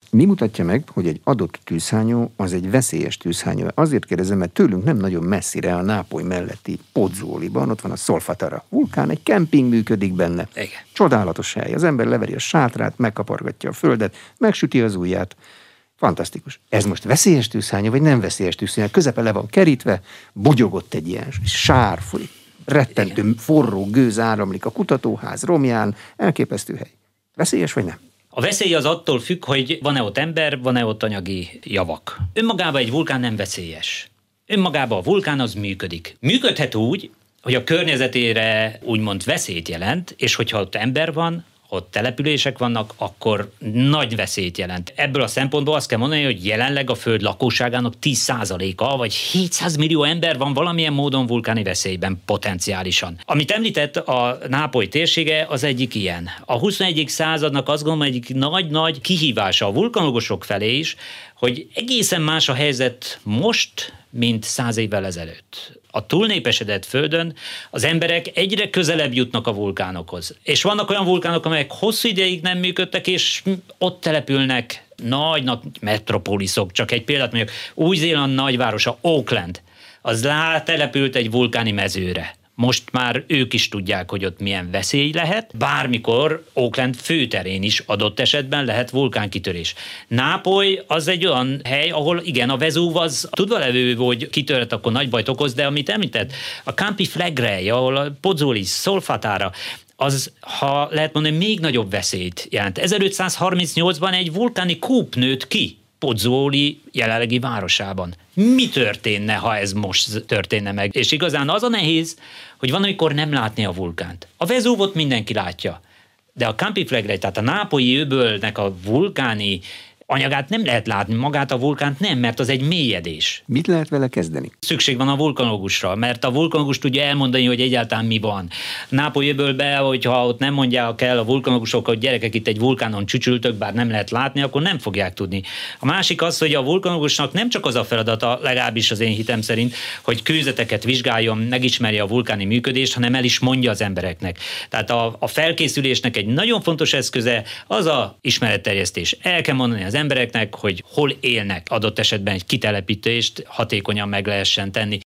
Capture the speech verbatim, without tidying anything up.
Mi mutatja meg, hogy egy adott tűzhányó az egy veszélyes tűzhányó? Azért kérdezem, mert tőlünk nem nagyon messzire a Nápoly melletti Pozzuoliban, ott van a Solfatara vulkán, egy kemping működik benne. Igen. Csodálatos hely. Az ember leveri a sátrát, megkapargatja a földet, megsüti az ujját. Fantasztikus. Ez most veszélyes tűzhányó, vagy nem veszélyes tűzhányó? Közepe le van kerítve, bugyogott egy ilyen sár folyik. Rettentő Igen. forró gőz áramlik a kutatóház romján, elképesztő hely. Veszélyes vagy nem? A veszély az attól függ, hogy van-e ott ember, van-e ott anyagi javak. Önmagában egy vulkán nem veszélyes. Önmagában a vulkán az működik. Működhet úgy, hogy a környezetére úgymond veszélyt jelent, és hogyha ott ember van, ott települések vannak, akkor nagy veszélyt jelent. Ebből a szempontból azt kell mondani, hogy jelenleg a Föld lakosságának tíz százaléka, vagy hétszáz millió ember van valamilyen módon vulkáni veszélyben potenciálisan. Amit említett, a Nápoly térsége az egyik ilyen. A huszonegyedik századnak azt gondolom egyik nagy-nagy kihívása a vulkanológusok felé is, hogy egészen más a helyzet most, mint száz évvel ezelőtt. A túlnépesedett Földön az emberek egyre közelebb jutnak a vulkánokhoz. És vannak olyan vulkánok, amelyek hosszú ideig nem működtek, és ott települnek nagy-nagy metropoliszok. Csak egy példát mondjuk, Új-Zéland nagyvárosa, Auckland, az települt egy vulkáni mezőre. Most már ők is tudják, hogy ott milyen veszély lehet. Bármikor Auckland főterén is adott esetben lehet vulkánkitörés. Nápoly az egy olyan hely, ahol igen, a Vezúv az tudva levő, hogy kitörhet, akkor nagy bajt okoz, de amit említett, a Campi Flegrei, ahol a Pozzuoli, Solfatara, az, ha lehet mondani, még nagyobb veszélyt jelent. ezerötszázharmincnyolcban egy vulkáni kúp nőtt ki Pozzuoli jelenlegi városában. Mi történne, ha ez most történne meg? És igazán az a nehéz, hogy van, amikor nem látni a vulkánt. A Vezúvot mindenki látja, de a Campi Flegrei, tehát a nápolyi öbölnek a vulkáni anyagát nem lehet látni, magát a vulkánt nem, mert az egy mélyedés. Mit lehet vele kezdeni? Szükség van a vulkanológusra, mert a vulkanológus tudja elmondani, hogy egyáltalán mi van. Nápoly öbölbe, hogyha ott nem mondják el a vulkanológusok, hogy gyerekek, itt egy vulkánon csücsültök, bár nem lehet látni, akkor nem fogják tudni. A másik az, hogy a vulkanológusnak nem csak az a feladata, legalábbis az én hitem szerint, hogy kőzeteket vizsgáljon, megismerje a vulkáni működést, hanem el is mondja az embereknek. Tehát a, a felkészülésnek egy nagyon fontos eszköze az a ismeretterjesztés. El kell mondani az embereknek, hogy hol élnek, adott esetben egy kitelepítést hatékonyan meg lehessen tenni.